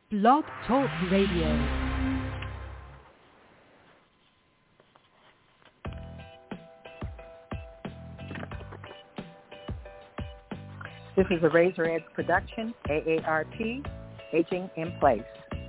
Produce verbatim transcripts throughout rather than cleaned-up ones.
Blog Talk Radio. This is a Razor Edge production, A A R P, Aging in Place.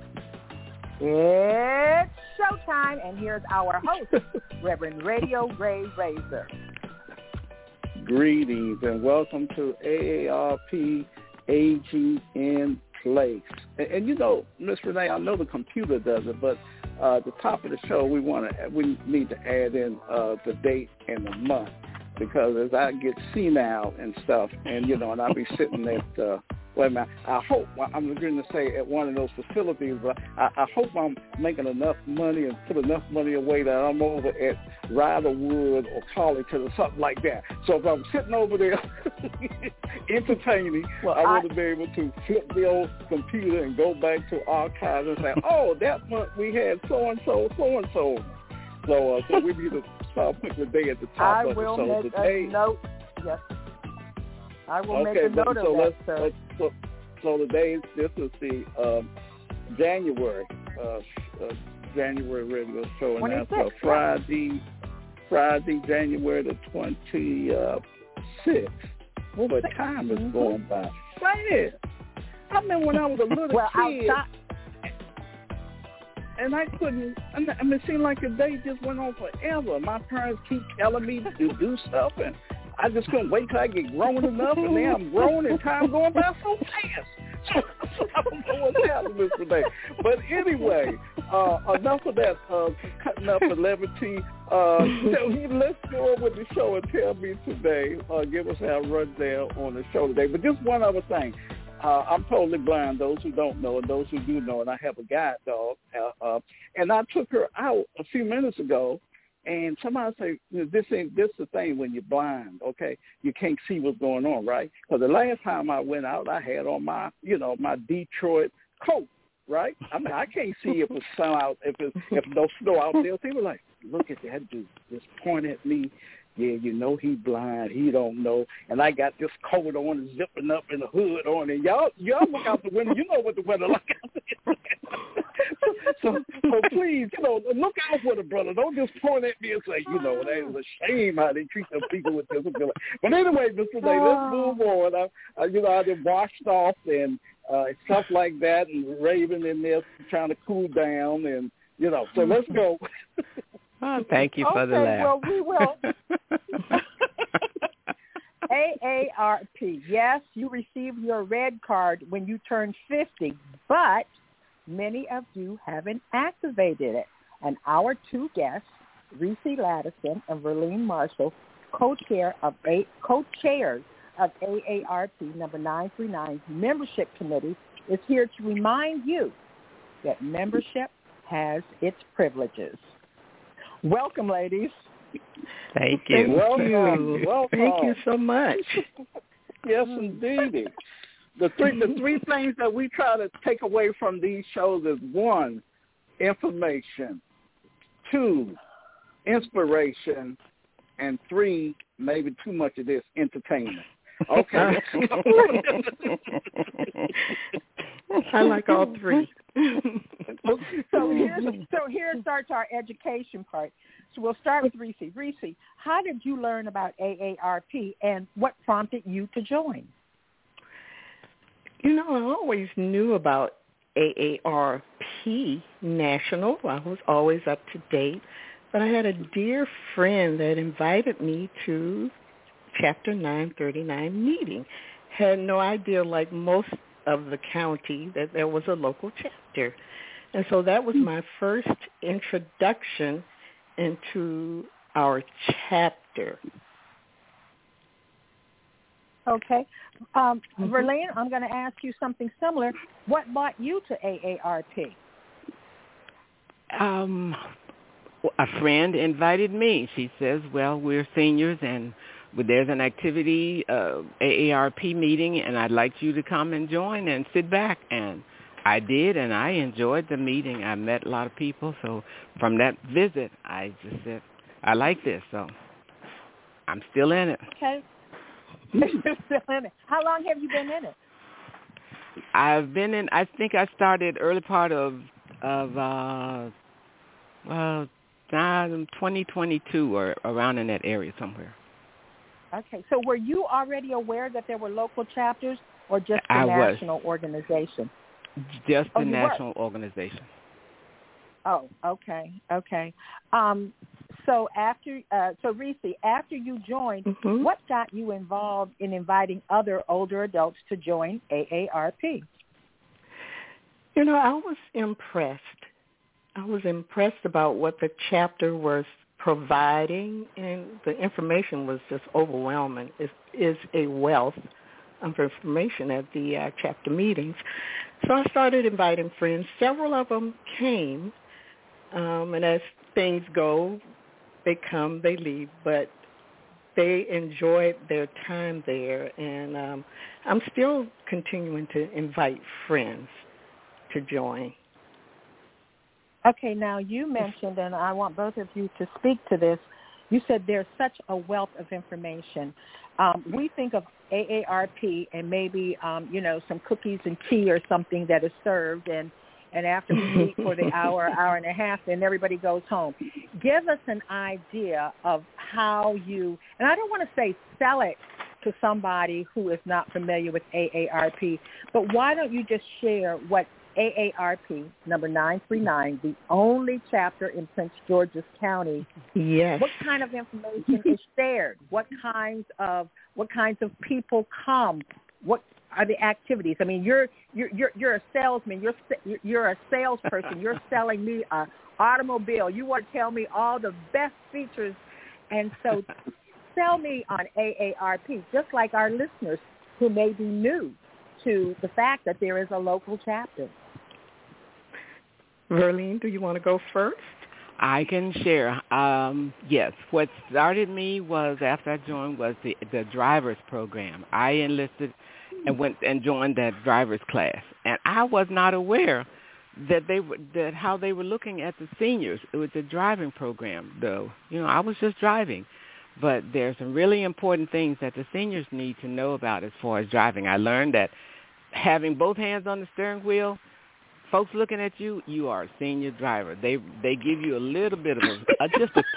It's showtime, and here's our host, Reverend Radio Ray Razor. Greetings, and welcome to A A R P, Aging in Place. And, and you know, Miss Renee, I know the computer does it, but uh, at the top of the show, we want to we need to add in uh, the date and the month. Because as I get senile and stuff, and, you know, and I'll be sitting at, uh, wait a minute, I hope, I'm going to say at one of those facilities, but I, I hope I'm making enough money and put enough money away that I'm over at Riderwood or Collington or something like that. So if I'm sitting over there entertaining, well, I, I want to be able to flip the old computer and go back to archives and say, oh, that month we had so-and-so, so-and-so. So, uh, so we need to start putting the day at the top I of it. will So make today, a note. Yes. I will okay, make a note so of let's, that, sir. let's, so, so today, this is the um, January, uh, uh, January radio show, and that's uh, Friday, Friday, January the twenty-sixth. Well, the time is mm-hmm. going by fast. I remember when I was a little well, kid. Outside. And I couldn't, I mean, it seemed like the day just went on forever. My parents keep telling me to do stuff, and I just couldn't wait till I get grown enough, and now I'm grown, and time going by so fast. So, so I don't know what's happening today. But anyway, uh, enough of that uh, cutting up the levity. Uh, so let's go on with the show and tell me today, uh, give us our rundown on the show today. But just one other thing. Uh, I'm totally blind, those who don't know, and those who do know, and I have a guide dog. Uh, uh, and I took her out a few minutes ago, and somebody said, this ain't this the thing when you're blind, okay? You can't see what's going on, right? Because the last time I went out, I had on my, you know, my Detroit coat, right? I mean, I can't see if it's sun out, if it's if no snow out there. People like, look at that dude, just point at me. Yeah, you know he blind. He don't know. And I got this coat on, zipping up, and the hood on. And y'all, y'all look out the window. You know what the weather like out there. so, so please, you know, look out for the brother. Don't just point at me and say, you know, that is a shame how they treat them people with disabilities. But anyway, Mister Day, let's move on. I, I, you know, I've been washed off and uh, stuff like that, and Raven in there trying to cool down, and you know. So let's go. Oh, thank you for okay, the laugh. Well, we will. A A R P, yes, you received your red card when you turned fifty, but many of you haven't activated it. And our two guests, Reese Ladison and Verlene Marshall, co-chair of a, co-chairs of A A R P number nine three nine's membership committee, is here to remind you that membership has its privileges. Welcome, ladies. Thank you. Thank welcome. you. Welcome. Thank you so much. Yes, indeed. The three the three things that we try to take away from these shows is one, information, two, inspiration, and three, maybe too much of this, entertainment. Okay. I like all three. so here, so here starts our education part. So we'll start with Reese. Reese, how did you learn about A A R P, and what prompted you to join? You know, I always knew about A A R P National. I was always up to date. But I had a dear friend that invited me to Chapter nine thirty-nine meeting. Had no idea, like most of the county, that there was a local chapter. And so that was my first introduction into our chapter. Okay. Um, mm-hmm. Verlene, I'm going to ask you something similar. What brought you to A A R P? Um, a friend invited me. She says, well, we're seniors and there's an activity, uh, A A R P meeting, and I'd like you to come and join and sit back. And I did, and I enjoyed the meeting. I met a lot of people. So from that visit, I just said, I like this. So I'm still in it. Okay. You're still in it. How long have you been in it? I've been in. I think I started early part of of uh, well, twenty twenty-two or around in that area somewhere. Okay, so were you already aware that there were local chapters, or just the I national was. organization? Just the oh, national were? organization. Oh, okay, okay. Um, so after, uh, so Reese, after you joined, mm-hmm. what got you involved in inviting other older adults to join A A R P? You know, I was impressed. I was impressed about what the chapter was providing, and the information was just overwhelming. It is a wealth of information at the uh, chapter meetings. So I started inviting friends. Several of them came, um, and as things go, they come, they leave, but they enjoyed their time there, and um, I'm still continuing to invite friends to join. Okay, now you mentioned, and I want both of you to speak to this, you said there's such a wealth of information. Um, we think of A A R P and maybe, um, you know, some cookies and tea or something that is served, and, and after we meet for the hour, hour and a half, then everybody goes home. Give us an idea of how you, and I don't want to say sell it to somebody who is not familiar with A A R P, but why don't you just share what A A R P, number nine three nine, the only chapter in Prince George's County. Yes. What kind of information is shared? What kinds of what kinds of people come? What are the activities? I mean, you're you're you're, you're a salesman. You're you're a salesperson. You're selling me a automobile. You want to tell me all the best features, and so sell me on A A R P, just like our listeners who may be new to the fact that there is a local chapter. Verlene, do you want to go first? I can share. Um, yes, what started me was after I joined was the the driver's program. I enlisted and went and joined that driver's class, and I was not aware that they were that how they were looking at the seniors with the driving program. Though, you know, I was just driving, but there's some really important things that the seniors need to know about as far as driving. I learned that having both hands on the steering wheel, folks looking at you, you are a senior driver. They they give you a little bit of a, a just a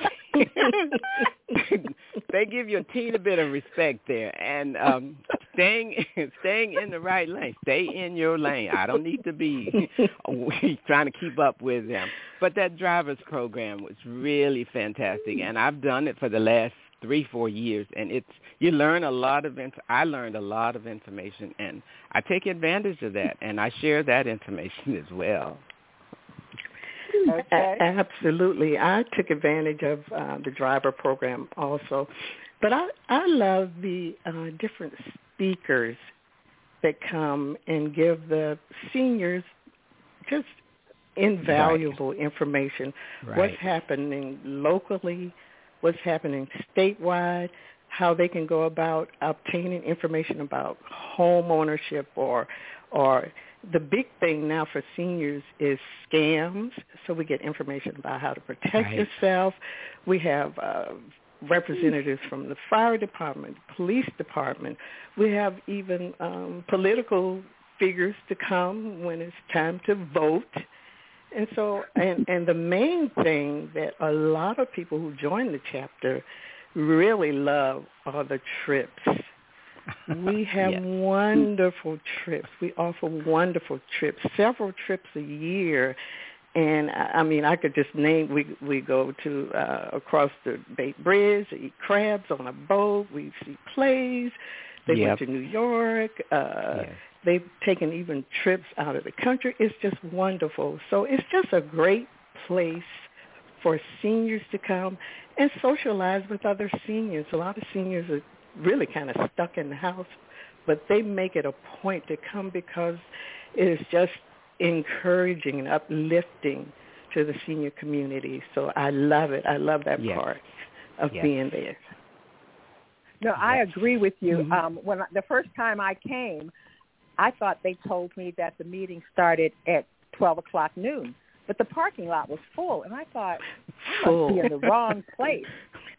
they give you a teeny bit of respect there, and um, staying staying in the right lane. Stay in your lane. I don't need to be trying to keep up with them. But that driver's program was really fantastic, and I've done it for the last three, four years, and it's you learn a lot of. Inf- I learned a lot of information, and I take advantage of that, and I share that information as well. Okay. A- absolutely, I took advantage of uh, the driver program also, but I I love the uh, different speakers that come and give the seniors just invaluable right. information. Right. What's happening locally, what's happening statewide, how they can go about obtaining information about home ownership, or or the big thing now for seniors is scams. So we get information about how to protect right. yourself. We have uh, representatives from the fire department, police department. We have even um, political figures to come when it's time to vote. And so, and, and the main thing that a lot of people who join the chapter really love are the trips. We have yes. wonderful trips. We offer wonderful trips, several trips a year. And, I mean, I could just name, we we go to uh, across the Bay Bridge, eat crabs on a boat. We see plays. They yep. went to New York. Uh, yes. They've taken even trips out of the country. It's just wonderful. So it's just a great place for seniors to come and socialize with other seniors. A lot of seniors are really kind of stuck in the house, but they make it a point to come because it is just encouraging and uplifting to the senior community. So I love it. I love that yes. part of yes. being there. No, I yes. agree with you. Mm-hmm. Um, when I, the first time I came, I thought they told me that the meeting started at twelve o'clock noon, but the parking lot was full, and I thought, I must be in the wrong place.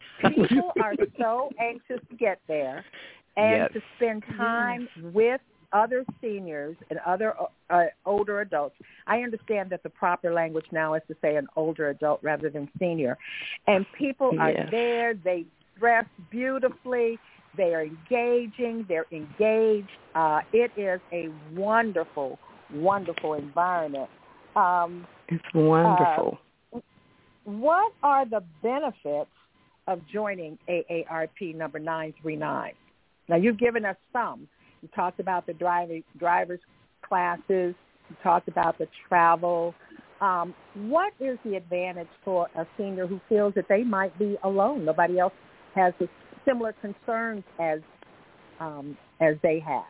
People are so anxious to get there and yes. to spend time with other seniors and other uh, older adults. I understand that the proper language now is to say an older adult rather than senior. And people are Yes. there. They dress beautifully. They are engaging. They're engaged. Uh, it is a wonderful, wonderful environment. Um, It's wonderful. Uh, what are the benefits of joining A A R P number nine three nine? Now, you've given us some. You talked about the driver, driver's classes. You talked about the travel. Um, what is the advantage for a senior who feels that they might be alone? Nobody else has the similar concerns as um, as they have.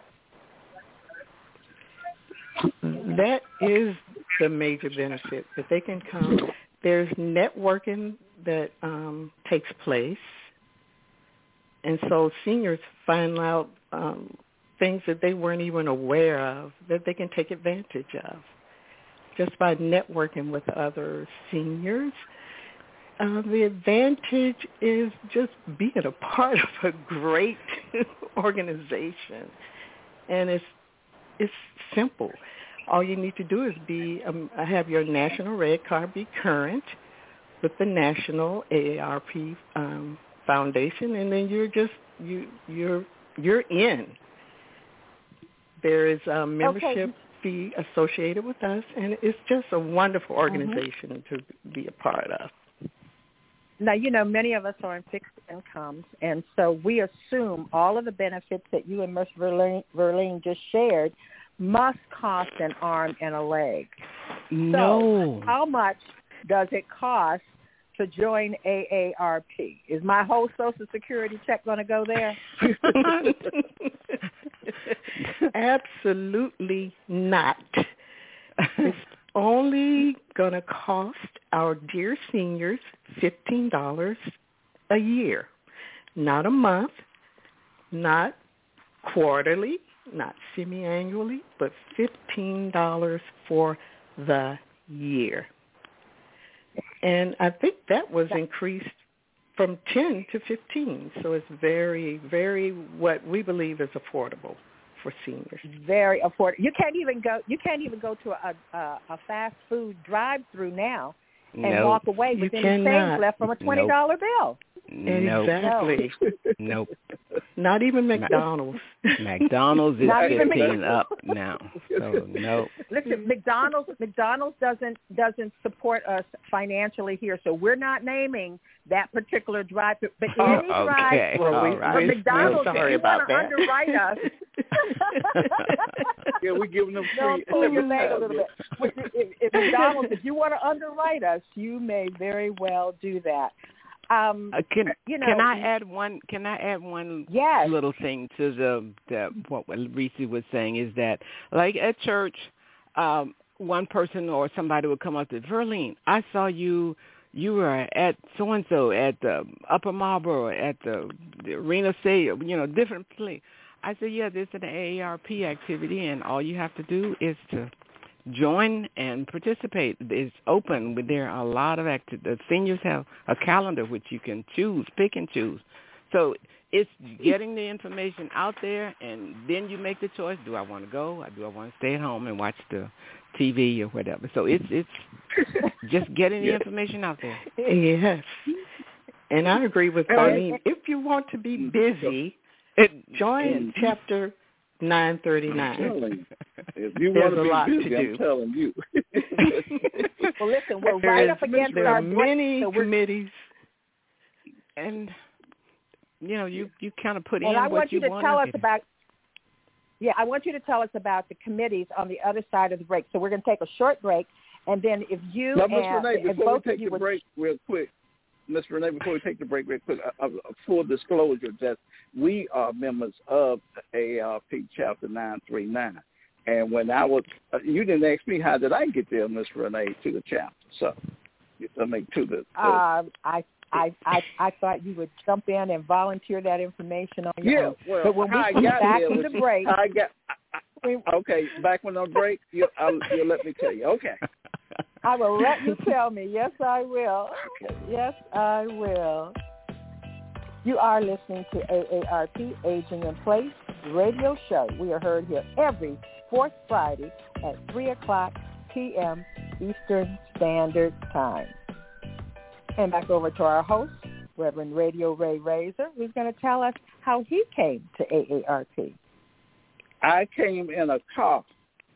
That is the major benefit, that they can come. There's networking that um, takes place, and so seniors find out um, things that they weren't even aware of that they can take advantage of just by networking with other seniors. Uh, the advantage is just being a part of a great organization, and it's it's simple. All you need to do is be um, have your National Red Card be current with the National A A R P um, Foundation, and then you're just you you're you're in. There is a membership Okay. fee associated with us, and it's just a wonderful organization mm-hmm. to be a part of. Now, you know, many of us are on fixed incomes, and so we assume all of the benefits that you and Miz Verlaine, Verlaine just shared must cost an arm and a leg. No. So how much does it cost to join A A R P? Is my whole Social Security check going to go there? Absolutely not. It's only going to cost our dear seniors fifteen dollars a year, not a month, not quarterly, not semi-annually, but fifteen dollars for the year. And I think that was increased from ten to fifteen, so it's very, very what we believe is affordable for seniors. Very affordable. You can't even go. You can't even go to a a, a fast food drive-through now and nope. walk away with You any change cannot. left from a twenty dollar Nope. bill. Nope. Exactly. Nope. Not even McDonald's. McDonald's is Not even fifteen up now, so no. Listen, McDonald's McDonald's doesn't doesn't support us financially here, so we're not naming that particular drive. But any Oh, drive, okay. Well, we, All right. but we're, McDonald's, we're if sorry you about want to that. underwrite us, Yeah, we're giving them no, free. pull your leg a little bit. If, if McDonald's, if you want to underwrite us, you may very well do that. Um, Uh, can you know, can I add one? Can I add one Yes. little thing to the, the what Reese was saying is that, like at church, um, one person or somebody would come up to Verlaine. I saw you. You were at so and so at the Upper Marlboro at the, the Arena Stadium. You know, different place. I said, yeah, this is an A A R P activity, and all you have to do is to join and participate. It's open. There are a lot of activities. The seniors have a calendar which you can choose, pick and choose. So it's getting the information out there, and then you make the choice. Do I want to go, or do I want to stay at home and watch the T V or whatever? So it's it's just getting the information out there. Yes. And I agree with Darlene. If you want to be busy, join chapter nine thirty-nine. If you There's want to a be lot busy, to I'm do. telling you. well, listen, we're There right is- up against there our are many so we're- committees. And you know, you you kind of put And in I what want you to want tell us get. about. Yeah, I want you to tell us about the committees on the other side of the break. So we're going to take a short break, and then if you Now, Miss and, Renee, and before both we of take you the would, break real quick, Miss Renee, before we take the break real quick, a, a full disclosure that we are members of A A R P Chapter nine three nine. And when I was, uh, you didn't ask me how did I get there, Miss Renee, to the chapter. So, I mean, to the. To, uh, I, I, I, I thought you would jump in and volunteer that information on your yeah, own. well, but when we how I come got back there from was- the break, I got, I, we, I, okay, back when I break, you, I'll, you'll let me tell you. Okay. I will let you tell me. Yes, I will. Yes, I will. You are listening to A A R P, Aging in Place, radio show. We are heard here every fourth Friday at three o'clock p.m. Eastern Standard Time. And back over to our host, Reverend Radio Ray Razor, who's going to tell us how he came to A A R P. I came in a car.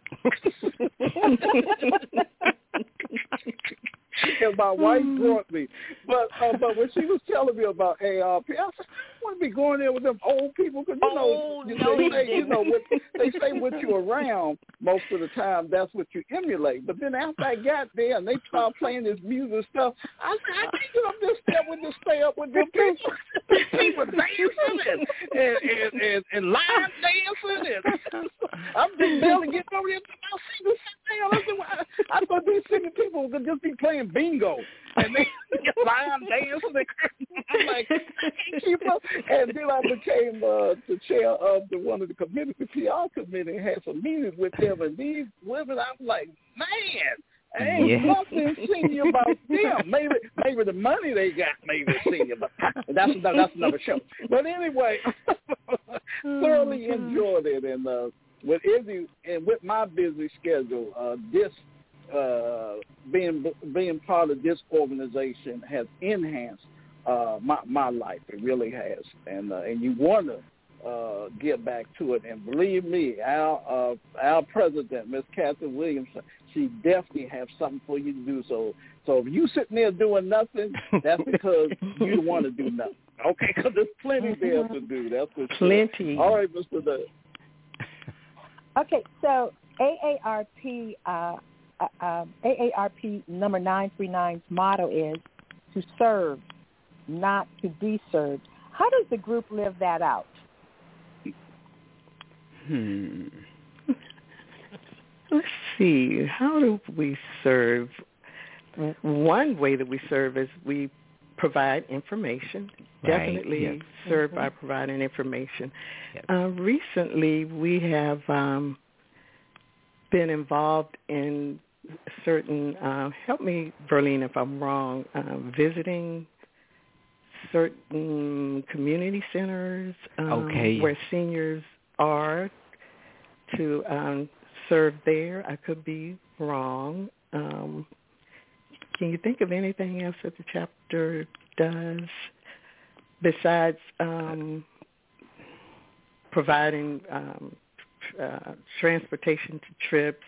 And my wife brought me. But uh, but when she was telling me about A A R P, I said, I want to be going there with them old people because, you know, Oh, you no, they say, you know what, they say what you're around most of the time, that's what you emulate. But then after I got there and they started playing this music stuff, I said, I can't get up this step with this stay up with them people. People dancing and, and, and, and, and line dancing. And I'm just barely getting over there to my seat and sit down. I, said, well, I, I thought these singing people could just be playing bingo and they get line dancing. I'm like, I can't keep up. And then I became uh, the chair of the one of the committee, the P R committee, and had some meetings with them. And these women, I'm like, man, ain't Yeah. nothing senior about them. Maybe maybe the money they got maybe is senior, but that's another, that's another show. But anyway, thoroughly enjoyed it. And uh, with Izzy and with my busy schedule, uh, this uh, being being part of this organization has enhanced uh, my my life. It really has, and uh, and you want to uh, get back to it. And believe me, our uh, our president, Miss Catherine Williamson, she definitely has something for you to do. So so if you sitting there doing nothing, that's because you don't want to do nothing. Okay, because there's plenty there to do. That's for Plenty. Sure. All right, Mister Dave. Okay, so A A R P, uh, uh, um, A A R P number nine three nine's motto is to serve, not to be served. How does the group live that out? Hmm. Let's see. How do we serve? One way that we serve is we provide information. Right. Definitely Yes. serve Mm-hmm. by providing information. Yes. Uh, recently, we have um, been involved in certain, uh, help me, Verlene, if I'm wrong, uh, visiting certain community centers um, Okay. where seniors are to um, serve there. I could be wrong. Um, can you think of anything else that the chapter does besides um, providing um, uh, transportation to trips?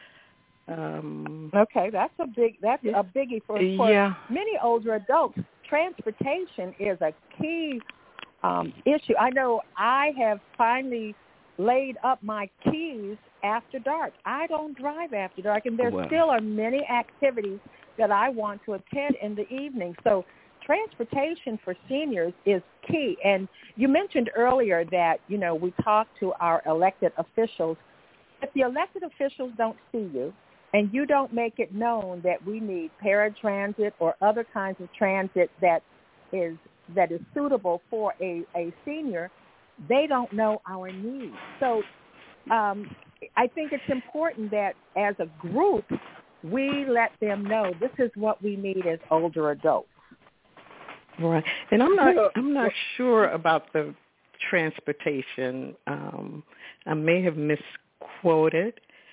Um, Okay, that's a big that's Yeah. a biggie for, for Yeah. many older adults. Transportation is a key um, issue. I know I have finally laid up my keys after dark. I don't drive after dark, and there Wow. still are many activities that I want to attend in the evening. So transportation for seniors is key. And you mentioned earlier that, you know, we talk to our elected officials. If the elected officials don't see you and you don't make it known that we need paratransit or other kinds of transit that is that is suitable for a, a senior, they don't know our needs. So um, I think it's important that as a group, we let them know this is what we need as older adults. Right, and I'm not I'm not sure about the transportation. Um, I may have misquoted,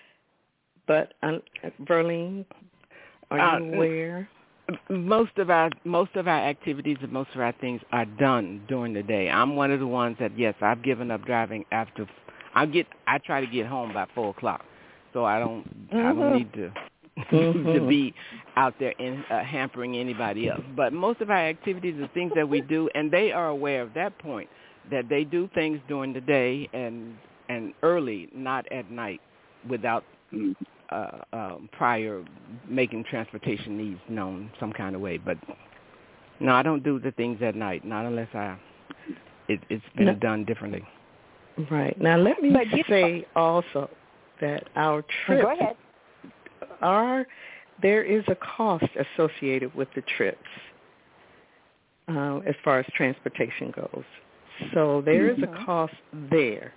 but uh, Verlene, are Uh, you aware? Most of our most of our activities and most of our things are done during the day. I'm one of the ones that yes, I've given up driving after. I get I try to get home by four o'clock, so I don't mm-hmm. I don't need to. Mm-hmm. to be out there in, uh, hampering anybody else. But most of our activities are things that we do, and they are aware of that point, that they do things during the day and and early, not at night, without uh, um, prior making transportation needs known some kind of way. But no, I don't do the things at night, not unless I it, it's been no. done differently. Right. Now let me But you- say also that our trip. Go ahead. Are there is a cost associated with the trips uh, as far as transportation goes. So there is Mm-hmm. a cost there.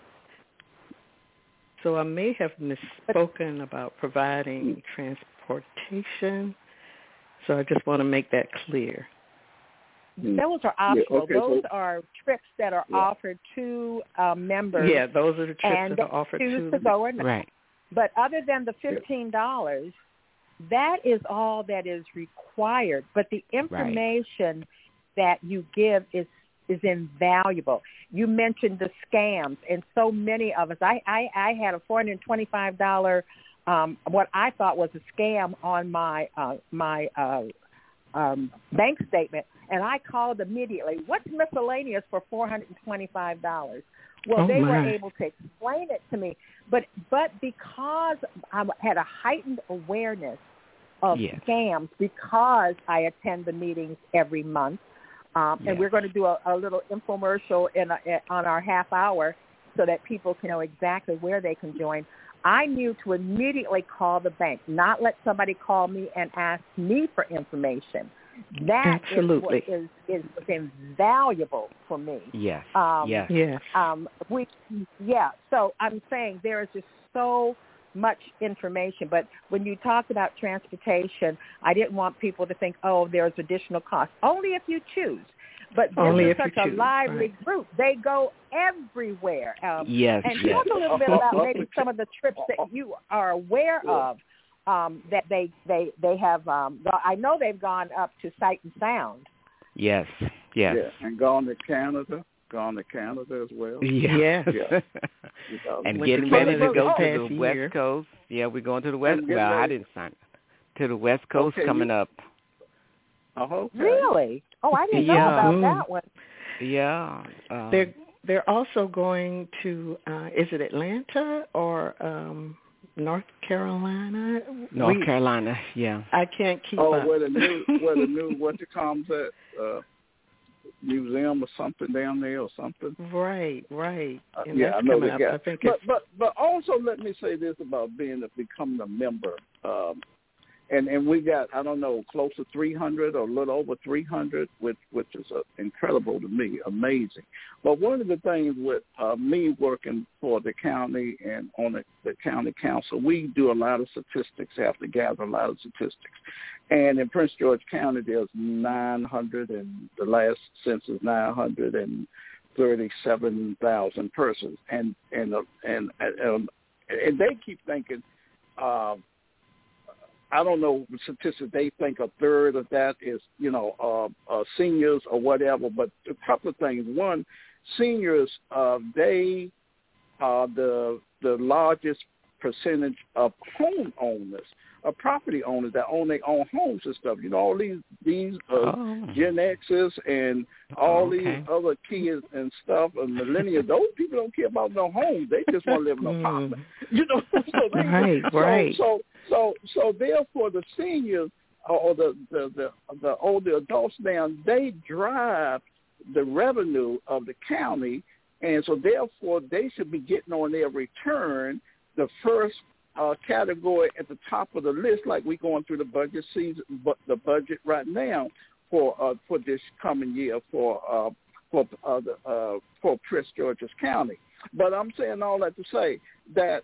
So I may have misspoken about providing transportation. So I just want to make that clear. those are optional. Yeah, okay, those so, are trips that are yeah. offered to uh, members. Yeah, those are the trips and that are offered choose to. to go or not. Right. But other than the fifteen dollars, that is all that is required. But the information right. that you give is is invaluable. You mentioned the scams, and so many of us. I I, I had a four hundred twenty-five dollars um, what I thought was a scam on my uh, my uh, um, bank statement, and I called immediately. What's miscellaneous for four hundred twenty-five dollars? Well, oh they my. were able to explain it to me, but but because I had a heightened awareness of yes. scams, because I attend the meetings every month, um, yes. and we're going to do a, a little infomercial in a, on our half hour so that people can know exactly where they can join. I knew to immediately call the bank, not let somebody call me and ask me for information. That Absolutely. is what is, is invaluable for me. Yes. Um, yes. Yes. Um, we, yeah. So I'm saying there is just so much information. But when you talked about transportation, I didn't want people to think, oh, there's additional cost. Only if you choose. But this Only is if such you a choose, lively right. group. They go everywhere. Um, yes. And yes. talk a little bit about maybe some of the trips that you are aware of. Um, that they they they have. Um, I know they've gone up to Sight and Sound. Yes, yes, yeah, and gone to Canada, gone to Canada as well. Yeah, yeah. and Went getting to ready to Canada go this to past the year. West Coast. Yeah, we're going to the West. And get Well, I ready. didn't sign to the West Coast Okay, coming you- up. Oh, okay. Really? Oh, I didn't know Yeah. about Mm. that one. Yeah, um, They're they're also going to uh, is it Atlanta or um, North Carolina? North we, Carolina. Yeah. I can't keep Oh, up. where the new, where the new, what you call that uh, museum or something down there or something. Right, right. Uh, And yeah, that's I know coming they up. got. I think but it's but but also let me say this about being a, becoming a member. Um, And and we got, I don't know, close to three hundred or a little over three hundred, which which is uh, incredible to me, amazing. But one of the things with uh, me working for the county and on the, the county council, we do a lot of statistics, have to gather a lot of statistics. And in Prince George County, there's nine hundred, and the last census, nine hundred thirty-seven thousand persons. And, and, uh, and, and, and they keep thinking, uh, I don't know the statistics. They think a third of that is, you know, uh, uh, seniors or whatever. But a couple of things. One, seniors, uh, they are the the largest percentage of homeowners, of property owners that own their own homes and stuff. You know, all these these uh, Oh. Gen Xers and all Oh, okay. these other kids and stuff, and millennials. Those people don't care about no homes. They just want to live in an apartment. You know, so they, Right, so, right. So so so therefore, the seniors or the the the, the older adults now, they drive the revenue of the county. And so, therefore, they should be getting on their return the first uh, category at the top of the list, like we're going through the budget season, but the budget right now for uh, for this coming year for uh, for uh, the, uh, for Prince George's County. But I'm saying all that to say that,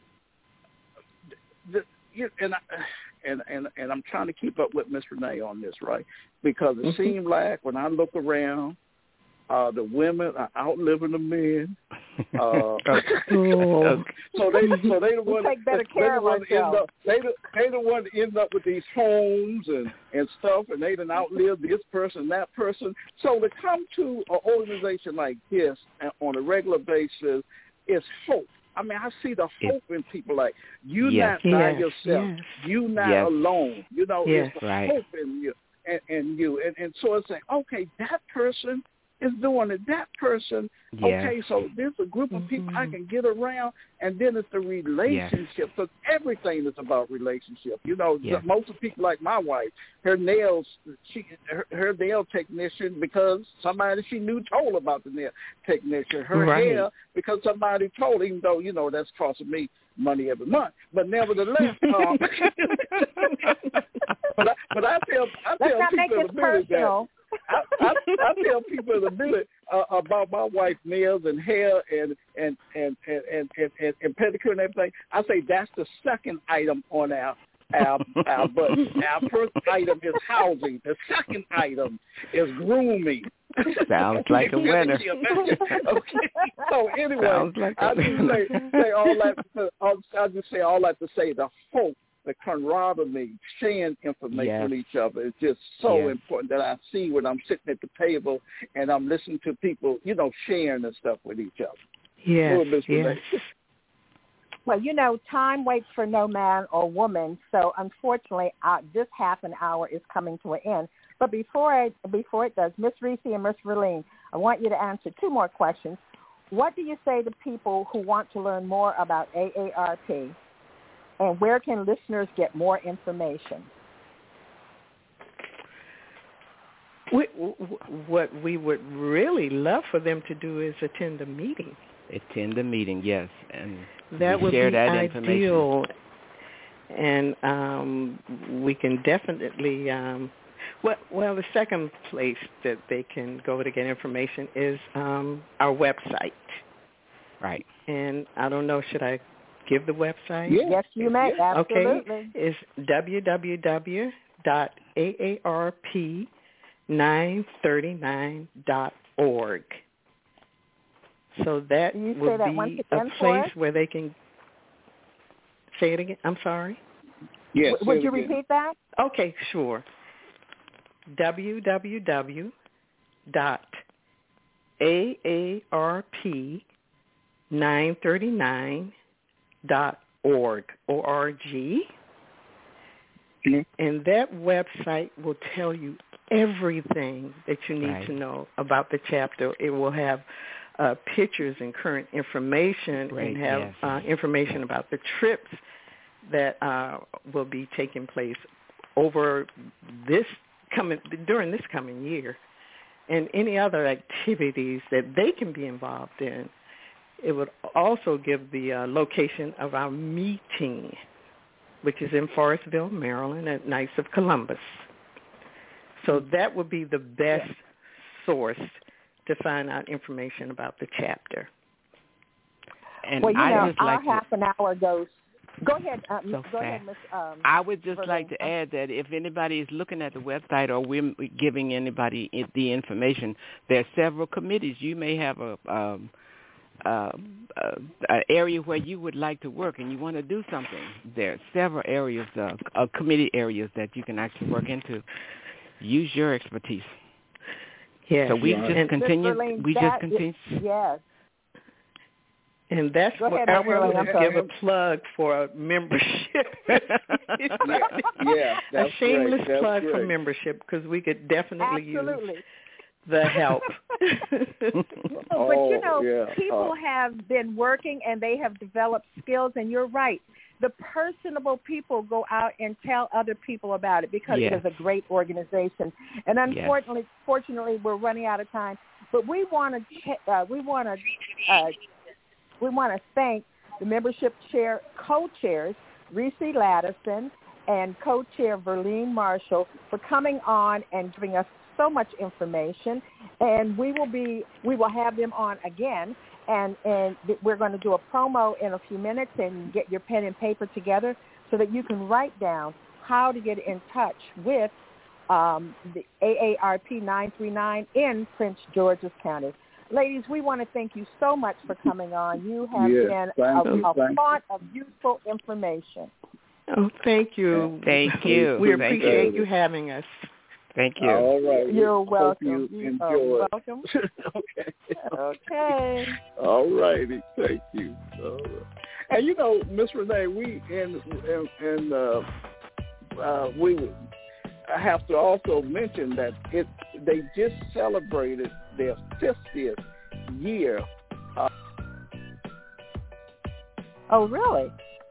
the, you, and, I, and and and I'm trying to keep up with Miss Renee on this, right? Because it seems like when I look around, Uh, the women are outliving the men. Uh, Oh. so they, so they the We one. take better they care the of one end ourselves. up. They the, they the one that end up with these homes and and stuff, and they done outlive this person, that person. So to come to an organization like this on a regular basis is hope. I mean, I see the hope in people like you Yes. not by Yes, yourself, yes. you not Yes. alone. You know, Yes. it's the Right. hope in you and, and you, and, and so it's saying, okay, that person is doing it. That person, Yes. okay, so there's a group of people I can get around, and then it's the relationship. Because everything is about relationship. You know, Yes. most of people like my wife, her nails, she her, her nail technician because somebody she knew told about the nail technician. Her Right. hair because somebody told, even though, you know, that's costing me money every month. But nevertheless, um, but, I, but I tell I Let's tell not make people in this the minute that personal. I, I, I tell people in a minute uh, about my wife's nails and hair and and and and, and, and, and, and pedicure and everything. I say that's the second item on our Our, our, but our first item is housing. The second item is grooming. Sounds like a winner. Okay. So anyway, like I just say, say all that. To, I just say all that to say the hope, the camaraderie, sharing information yes. with each other is just so yes. important that I see when I'm sitting at the table and I'm listening to people, you know, sharing and stuff with each other. Yes, yes. Well, you know, time waits for no man or woman, so unfortunately, uh, this half an hour is coming to an end. But before I, before it does, Miss Reese and Miss Verlene, I want you to answer two more questions. What do you say to people who want to learn more about A A R P, and where can listeners get more information? We, what we would really love for them to do is attend the meeting. Attend the meeting, yes, and that would share be that ideal. information. And um, we can definitely. Um, well, well, the second place that they can go to get information is um, our website. Right. And I don't know, should I give the website? Yeah. Yes, you may. Absolutely. Okay. It's w w w dot a a r p nine thirty-nine dot org. So that you would that be a place where they can say it again. I'm sorry. Yes. W- would you again. repeat that? Okay, sure. w w w dot a a r p nine thirty-nine dot org, O R G. Mm-hmm. And that website will tell you everything that you need right. to know about the chapter. It will have uh, pictures and current information Great, and have yes. uh, information about the trips that uh, will be taking place over this coming during this coming year, and any other activities that they can be involved in. It would also give the uh, location of our meeting, which is in Forestville, Maryland, at Knights of Columbus. So that would be the best source to find out information about the chapter. And well, you I know, just our like half to, an hour goes. Go ahead. Uh, so go ahead, Miss Um, I would just Verlene. like to add that if anybody is looking at the website or we're giving anybody the information, there are several committees. You may have a um, uh, uh, an area where you would like to work and you want to do something. There are several areas, uh, uh, committee areas that you can actually work into. Use your expertise. Yes. So we yes. just and continue. Verlene, We just continue. Is, yes. And that's Go what ahead, I want I'm to sorry. give a plug for membership. yeah, yeah, that's a shameless great. That's plug great. for membership because we could definitely Absolutely. use the help. Oh, but you know, yeah. people uh, have been working and they have developed skills, and you're right. The personable people go out and tell other people about it because yes. it is a great organization. And unfortunately, yes. fortunately, we're running out of time. But we want to uh, we want to uh, we want to thank the membership chair co-chairs Reese Laddison and co-chair Verlene Marshall for coming on and giving us so much information. And we will be we will have them on again. And, and we're going to do a promo in a few minutes and get your pen and paper together so that you can write down how to get in touch with um, the A A R P nine three nine in Prince George's County. Ladies, we want to thank you so much for coming on. You have yes, been a, you, a font of useful information. Oh, thank you. Thank you. We thank appreciate you. you having us. Thank you. All right. You're Hope welcome. you You enjoy. are welcome. okay. Okay. All righty. Thank you. All right. And you know, Miss Renee, we and and, and uh, uh, we I have to also mention that it they just celebrated their fiftieth year. Uh, oh, really?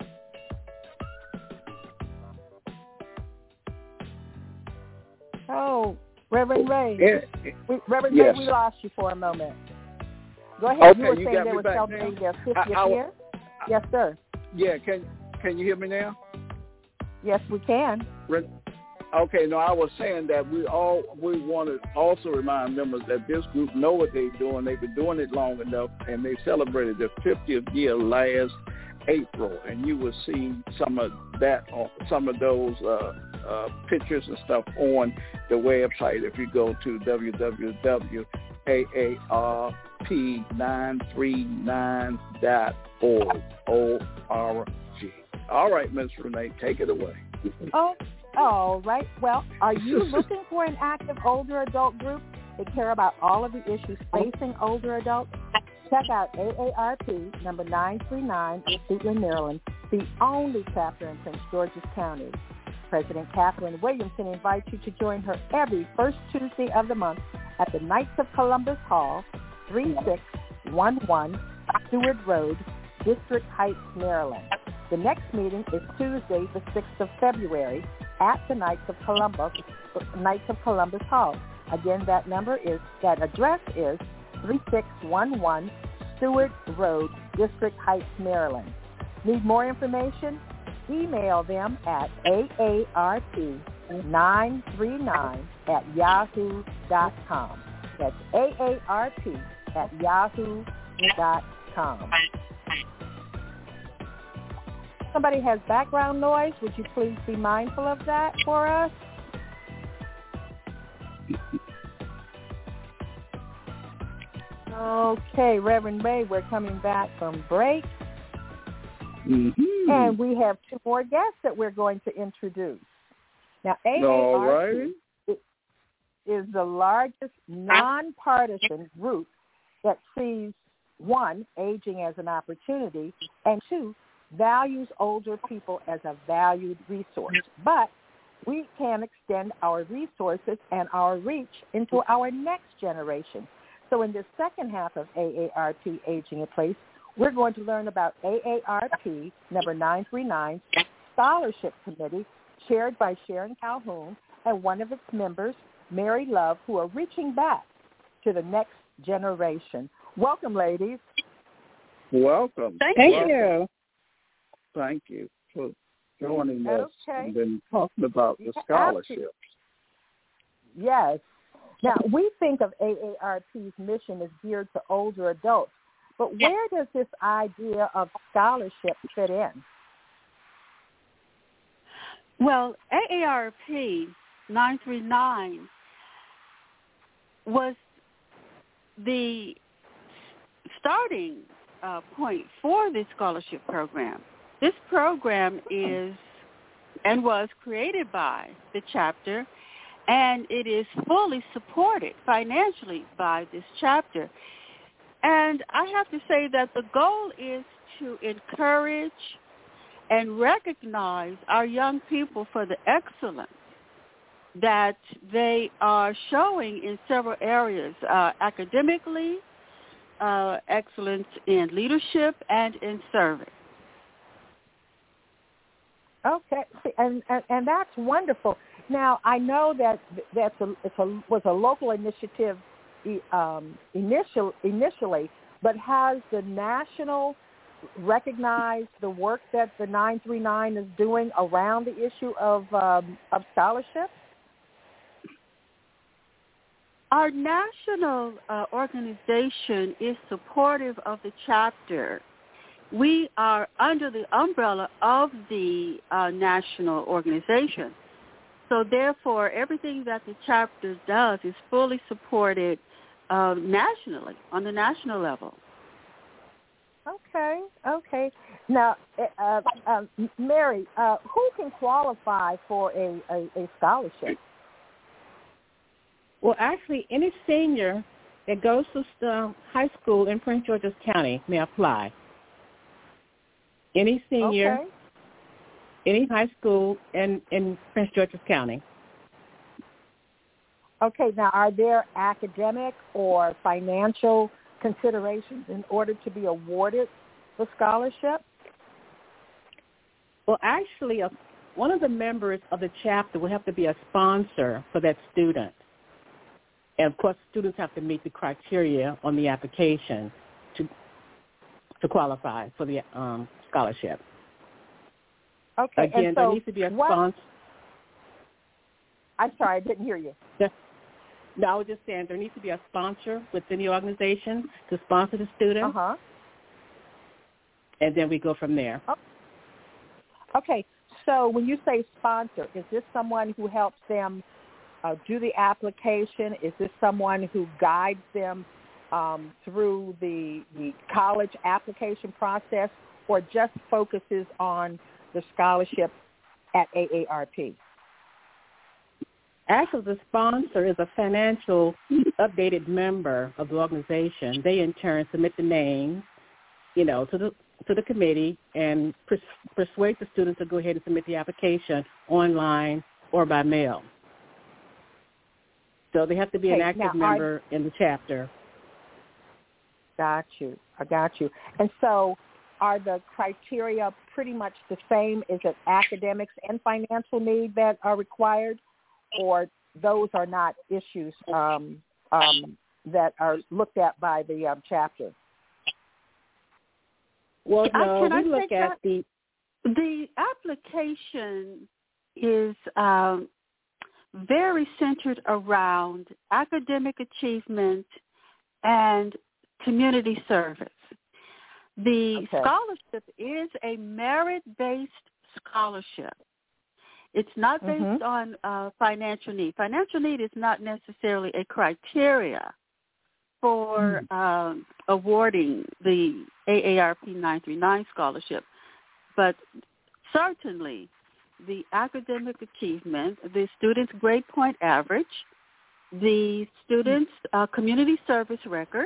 Oh, Reverend Ray. Yeah. We, Reverend Yes. Ray, we lost you for a moment. Go ahead. Okay, you were you saying got they me were back celebrating now? their fiftieth I- I- year? Yes, sir. Yeah. Can Can you hear me now? Yes, we can. Re- Okay, no, I was saying that we all we want to also remind members that this group know what they're doing. They've been doing it long enough, and they celebrated their fiftieth year last April, and you will see some of that, some of those uh, uh, pictures and stuff on the website. If you go to w w w dot a a r p nine three nine dot org, O R G. All right, Miz Renee, take it away. Oh, all right. Well, are you looking for an active older adult group that care about all of the issues facing older adults? Check out A A R P number nine three nine in Suitland, Maryland, the only chapter in Prince George's County. President Kathleen Williamson invites you to join her every first Tuesday of the month at the Knights of Columbus Hall, three six one one Stewart Road, District Heights, Maryland. The next meeting is Tuesday, the sixth of February, at the Knights of Columbus, Knights of Columbus Hall. Again, that number is, that address is three six one one Stewart Road, District Heights, Maryland. Need more information? Email them at A A R P nine three nine at yahoo dot com. That's A A R P at yahoo dot com. Somebody has background noise. Would you please be mindful of that for us? Okay, Reverend Ray, we're coming back from break. Mm-hmm. And we have two more guests that we're going to introduce. Now, A A R P All right. is the largest nonpartisan group that sees, one, aging as an opportunity, and two, values older people as a valued resource. But we can extend our resources and our reach into our next generation. So in this second half of A A R P Aging in Place, we're going to learn about A A R P number nine three nine Scholarship Committee, chaired by Sharon Calhoun and one of its members, Mary Love, who are reaching back to the next generation. Welcome, ladies. Welcome. Thank Welcome. you. Thank you for joining us Okay. and then talking about the scholarships. Yes. Now, we think of A A R P's mission as geared to older adults, but where does this idea of scholarship fit in? Well, A A R P nine three nine was the starting uh, point for this scholarship program. This program is and was created by the chapter, and it is fully supported financially by this chapter. And I have to say that the goal is to encourage and recognize our young people for the excellence that they are showing in several areas, uh, academically, uh, excellence in leadership, and in service. Okay, and, and and that's wonderful. Now, I know that that's a, it's a was a local initiative um, initial initially, but has the national recognized the work that the nine three nine is doing around the issue of um, of scholarship? Our national uh, organization is supportive of the chapter. We are under the umbrella of the uh, national organization. So therefore, everything that the chapter does is fully supported uh, nationally, on the national level. Okay, okay. Now, uh, uh, Mary, uh, who can qualify for a, a, a scholarship? Well, actually, any senior that goes to uh, high school in Prince George's County may apply. Any senior, okay. any high school in, in Prince George's County. Okay, now are there academic or financial considerations in order to be awarded the scholarship? Well, actually, a, one of the members of the chapter will have to be a sponsor for that student. And, of course, students have to meet the criteria on the application to to qualify for the um, scholarship. Okay, Again, and so there needs to be a what, sponsor. I'm sorry, I didn't hear you. No, I was just saying there needs to be a sponsor within the organization to sponsor the student. Uh-huh. and then we go from there. Oh. Okay, so when you say sponsor, is this someone who helps them uh, do the application? Is this someone who guides them um, through the, the college application process, or just focuses on the scholarship at A A R P? Actually, the sponsor is a financial updated member of the organization. They, in turn, submit the names, you know, to the to the committee and pers- persuade the students to go ahead and submit the application online or by mail. So they have to be okay, an active now, member are, in the chapter. Got you. I got you. And so are the criteria pretty much the same? Is it academics and financial need that are required, or those are not issues um, um, that are looked at by the um, chapter? Well, no, Can I we look take at that? the... The application is um, very centered around academic achievement and community service. The Okay. scholarship is a merit-based scholarship. It's not based Mm-hmm. on uh, financial need. Financial need is not necessarily a criteria for Mm. um, awarding the A A R P nine three nine scholarship, but certainly the academic achievement, the student's grade point average, the student's uh, community service record,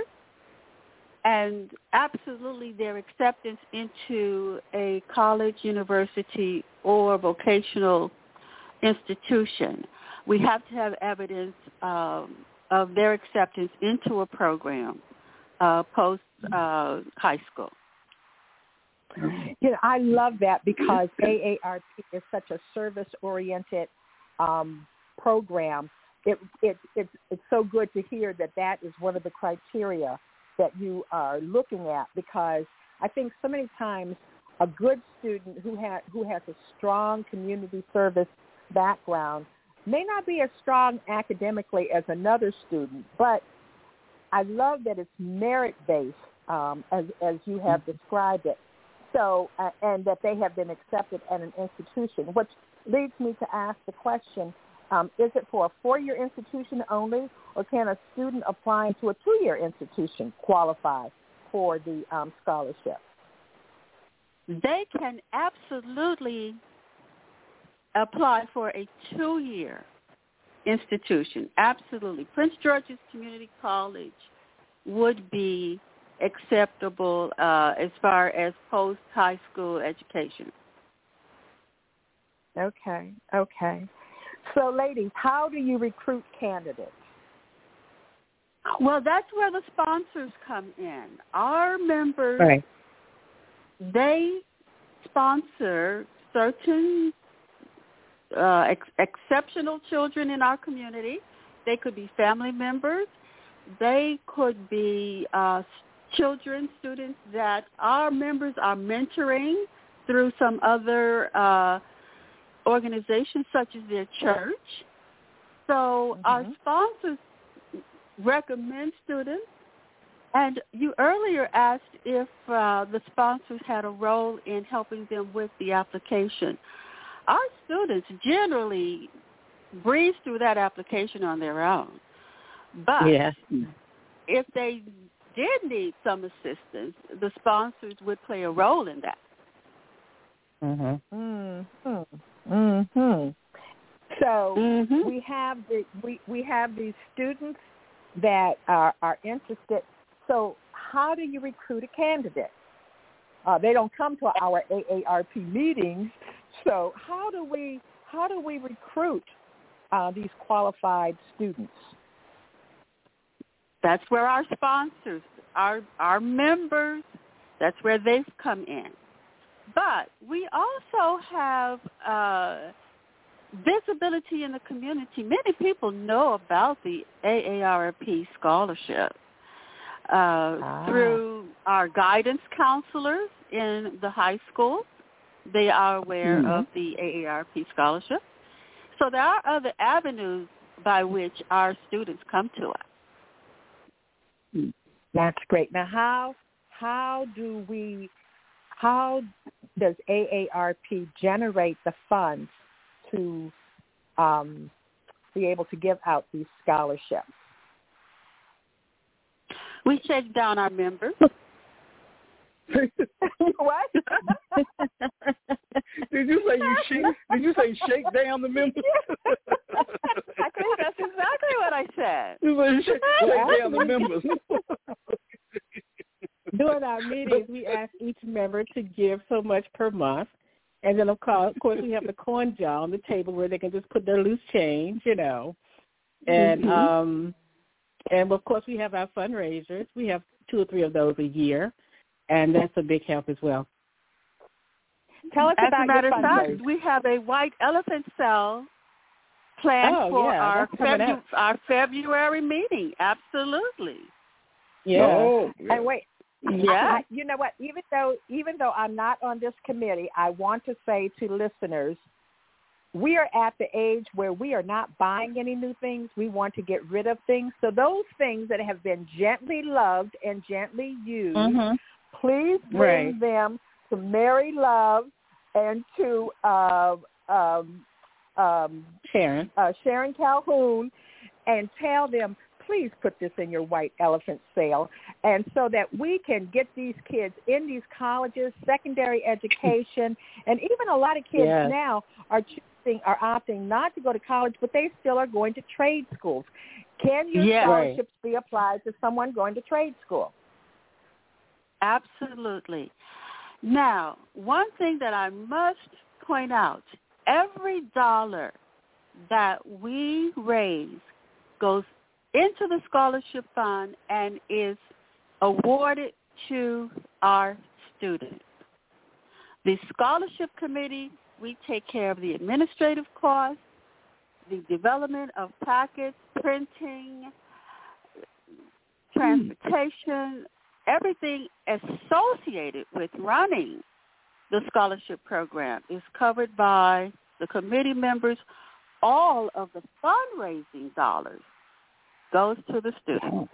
and absolutely their acceptance into a college, university, or vocational institution. We have to have evidence um, of their acceptance into a program uh, post uh, high school. You know, I love that because A A R P is such a service-oriented um, program. It, it, it, it's so good to hear that that is one of the criteria that you are looking at, because I think so many times a good student who, ha- who has a strong community service background may not be as strong academically as another student, but I love that it's merit-based, um, as, as you have described it. So, uh, and that they have been accepted at an institution, which leads me to ask the question, um, is it for a four-year institution only, or can a student applying to a two-year institution qualify for the um, scholarship? They can absolutely apply for a two-year institution. Absolutely. Prince George's Community College would be acceptable uh, as far as post-high school education. Okay, okay. So, ladies, how do you recruit candidates? Well, that's where the sponsors come in. Our members, Right. they sponsor certain uh, ex- exceptional children in our community. They could be family members. They could be uh, children, students that our members are mentoring through some other uh, organizations such as their church. So mm-hmm. our sponsors recommend students. And you earlier asked if uh, the sponsors had a role in helping them with the application. Our students generally breeze through that application on their own. But yes. if they did need some assistance, the sponsors would play a role in that. Mm-hmm. Mm-hmm. Mm-hmm. So mm-hmm. we have the, we, we have these students that are, are interested. So how do you recruit a candidate? Uh, they don't come to our A A R P meetings. So how do we how do we recruit uh, these qualified students? That's where our sponsors, our our members, that's where they've come in. But we also have uh, visibility in the community. Many people know about the A A R P scholarship uh, ah. through our guidance counselors in the high school. They are aware mm-hmm. of the A A R P scholarship. So there are other avenues by which our students come to us. That's great. Now, how how do we how does A A R P generate the funds to um, be able to give out these scholarships? We shake down our members. What? Did you say you shake? Did you say shake down the members? I think that's exactly what I said. You said shake, shake down the members. During our meetings, we ask each member to give so much per month. And then, of course, of course, we have the coin jar on the table where they can just put their loose change, you know. And, mm-hmm. um, and of course, we have our fundraisers. We have two or three of those a year, and that's a big help as well. Tell us As about a matter your of fact, we have a white elephant cell planned oh, for yeah, our, Febu- up. our February meeting. Absolutely. Yeah. Oh, yeah. And wait. Yeah. I, you know what? Even though even though I'm not on this committee, I want to say to listeners, we are at the age where we are not buying any new things. We want to get rid of things. So those things that have been gently loved and gently used, mm-hmm. please bring right. them to Mary Love and to uh, um, um, Sharon uh, Sharon Calhoun, and tell them, please put this in your white elephant sale, and so that we can get these kids in these colleges, secondary education, and even a lot of kids yes. now are choosing, are opting not to go to college, but they still are going to trade schools. Can your yes. scholarships be applied to someone going to trade school? Absolutely. Now, one thing that I must point out, every dollar that we raise goes into the scholarship fund and is awarded to our students. The scholarship committee, we take care of the administrative costs, the development of packets, printing, transportation, everything associated with running the scholarship program is covered by the committee members. All of the fundraising dollars goes to the students.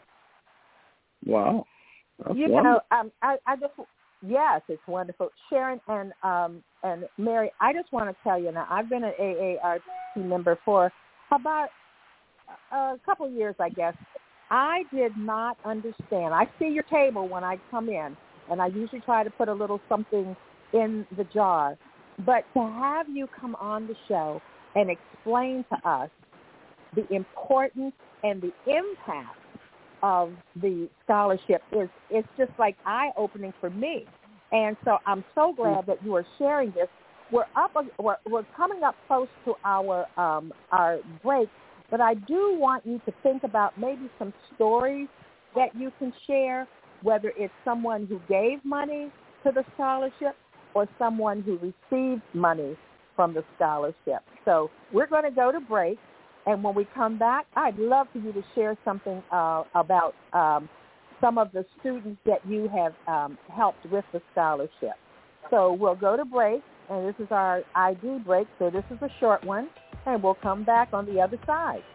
Wow. That's you wonderful. know, um, I, I just, yes, it's wonderful. Sharon and um, and Mary, I just want to tell you now, I've been an A A R P member for about a couple of years, I guess. I did not understand. I see your table when I come in, and I usually try to put a little something in the jar. But to have you come on the show and explain to us the importance and the impact of the scholarship is it's just like eye-opening for me. And so I'm so glad that you are sharing this. We're up, we're, we're coming up close to our um, our break, but I do want you to think about maybe some stories that you can share, whether it's someone who gave money to the scholarship or someone who received money from the scholarship. So we're going to go to break. And when we come back, I'd love for you to share something uh, about um, some of the students that you have um, helped with the scholarship. So we'll go to break, and this is our I D break, so this is a short one, and we'll come back on the other side.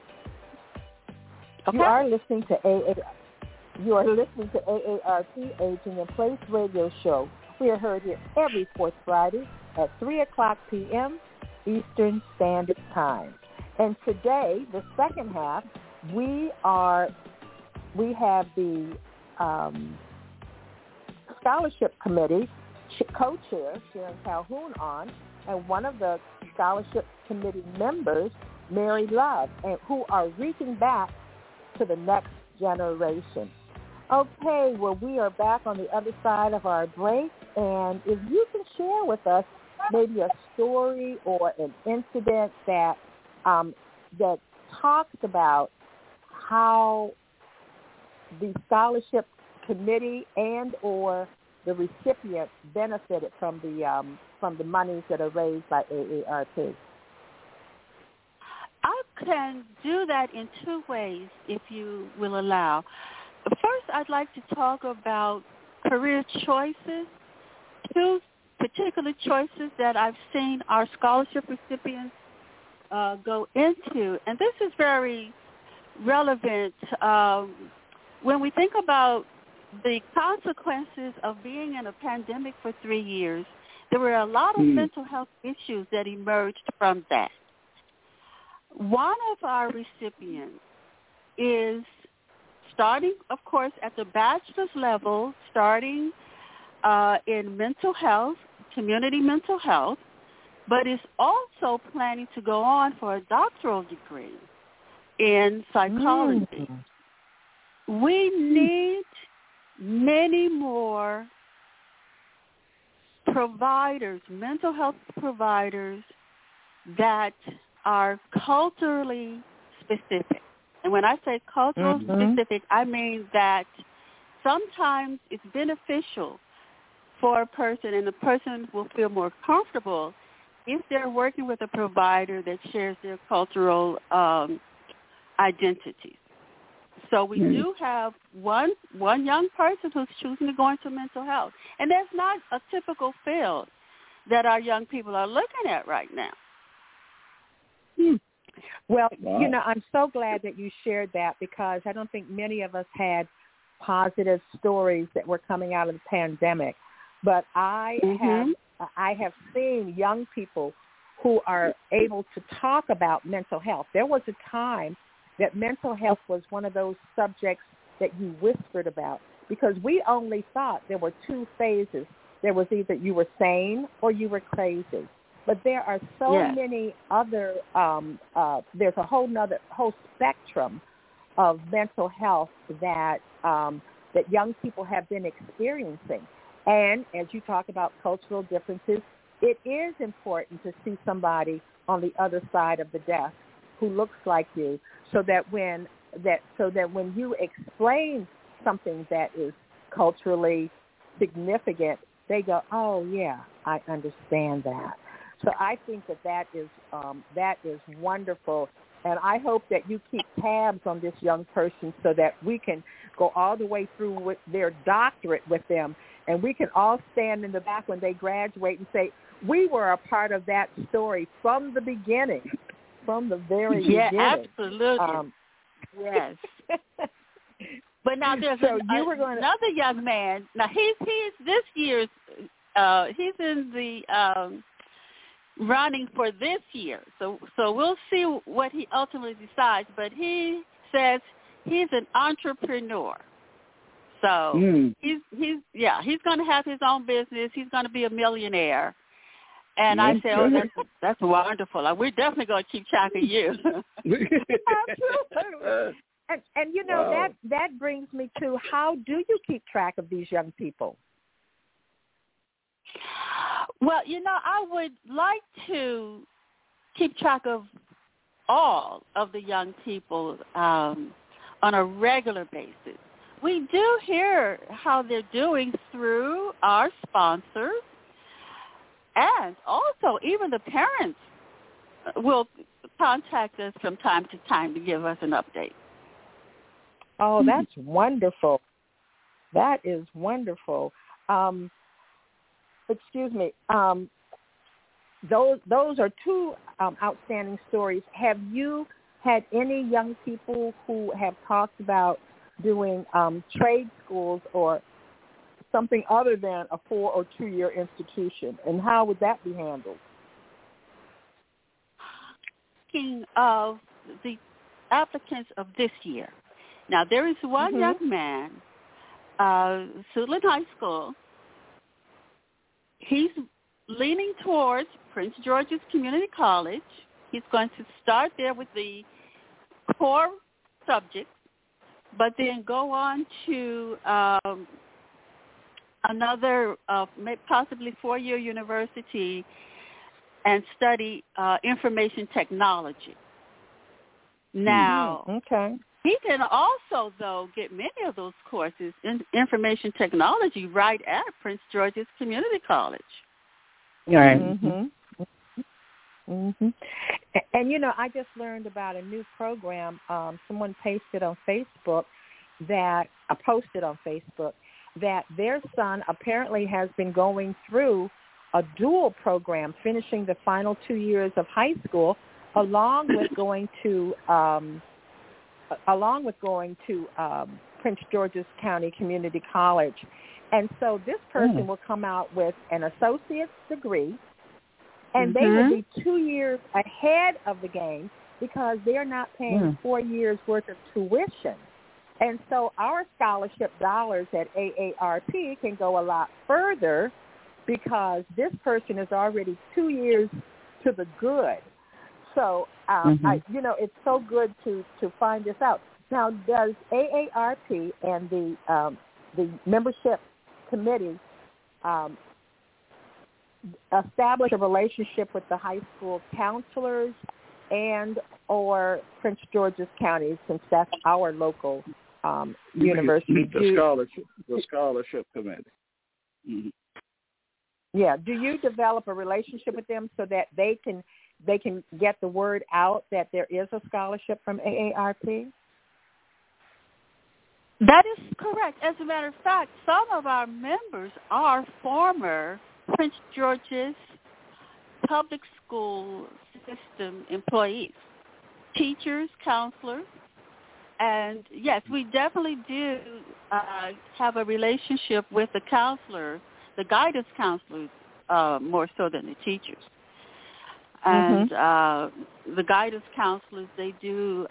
Okay. You are listening to A A. You are listening to A A R P Aging in Place Radio Show. We are heard here every fourth Friday at three o'clock p.m. Eastern Standard Time. And today, the second half, we are we have the um, scholarship committee co-chair Sharon Calhoun on, and one of the scholarship committee members, Mary Love, and who are reaching back to the next generation. Okay, well, we are back on the other side of our break, and if you can share with us maybe a story or an incident that Um, that talks about how the scholarship committee and or the recipient benefited from the um, from the monies that are raised by A A R P. I can do that in two ways, if you will allow. First, I'd like to talk about career choices, two particular choices that I've seen our scholarship recipients Uh, go into, and this is very relevant um, when we think about the consequences of being in a pandemic for three years, there were a lot of Mm. mental health issues that emerged from that. One of our recipients is starting, of course, at the bachelor's level, starting uh, in mental health, community mental health, but is also planning to go on for a doctoral degree in psychology. Mm. We need many more providers, mental health providers that are culturally specific. And when I say cultural Mhm. specific, I mean that sometimes it's beneficial for a person, and the person will feel more comfortable if they're working with a provider that shares their cultural um, identities. So we Mm. do have one one young person who's choosing to go into mental health. And that's not a typical field that our young people are looking at right now. Well, Wow. you know, I'm so glad that you shared that, because I don't think many of us had positive stories that were coming out of the pandemic. But I Mhm. have I have seen young people who are able to talk about mental health. There was a time that mental health was one of those subjects that you whispered about, because we only thought there were two phases. There was either you were sane or you were crazy. But there are so Yes. many other, um, uh, there's a whole nother, whole spectrum of mental health that um, that young people have been experiencing. And as you talk about cultural differences, it is important to see somebody on the other side of the desk who looks like you, so that when that so that when you explain something that is culturally significant, they go, "Oh yeah, I understand that." So I think that that is um, that is wonderful, and I hope that you keep tabs on this young person so that we can go all the way through with their doctorate with them, and we can all stand in the back when they graduate and say, "We were a part of that story from the beginning, from the very Yeah, beginning." absolutely. Um, Yes. But now there's So an, you were gonna- another young man. Now he's he's this year's uh, he's in the um, running for this year. So so we'll see what he ultimately decides. But he says he's an entrepreneur. So Mm. he's he's yeah he's going to have his own business. He's going to be a millionaire. And I say, oh, that's that's wonderful. Like, we're definitely going to keep track of you. Absolutely. And, and you know, Wow. that, that brings me to, how do you keep track of these young people? Well, you know, I would like to keep track of all of the young people um, on a regular basis. We do hear how they're doing through our sponsors, and also even the parents will contact us from time to time to give us an update. Oh, that's wonderful. That is wonderful. Um, excuse me. Um, those those are two um, outstanding stories. Have you had any young people who have talked about doing um, trade schools or something other than a four or two year institution, and how would that be handled? Speaking of the applicants of this year, now there is one Mm-hmm. young man, uh, Suitland High School. He's leaning towards Prince George's Community College. He's going to start there with the core subjects, but then go on to um, another uh, possibly four-year university and study uh, information technology. Now, Mm-hmm. Okay. he can also, though, get many of those courses in information technology right at Prince George's Community College. Right. Mm-hmm. Mm-hmm. And, and, you know, I just learned about a new program. Um, someone pasted on Facebook that, uh, posted on Facebook, that their son apparently has been going through a dual program, finishing the final two years of high school, along with going to, um, along with going to um, Prince George's County Community College. And so this person mm. will come out with an associate's degree, and mm-hmm. they will be two years ahead of the game because they're not paying mm. four years' worth of tuition. And so our scholarship dollars at A A R P can go a lot further because this person is already two years to the good. So, um, mm-hmm. I, you know, it's so good to, to find this out. Now, does A A R P and the um, the membership committee um, establish a relationship with the high school counselors and or Prince George's County, since that's our local um, university? The scholarship, the scholarship committee. Mm-hmm. Yeah. Do you develop a relationship with them so that they can they can get the word out that there is a scholarship from A A R P? That is correct. As a matter of fact, some of our members are former Prince George's public school system employees, teachers, counselors, and yes, we definitely do uh, have a relationship with the counselor, the guidance counselors, uh, more so than the teachers. And mm-hmm. uh, the guidance counselors, they do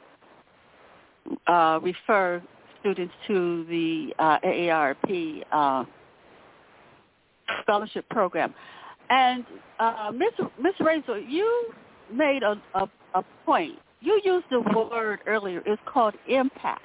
uh, refer students to the uh, A A R P uh, scholarship program. And uh, Miz Miz Razor, you made a, a, a point. You used the word earlier. It's called impact.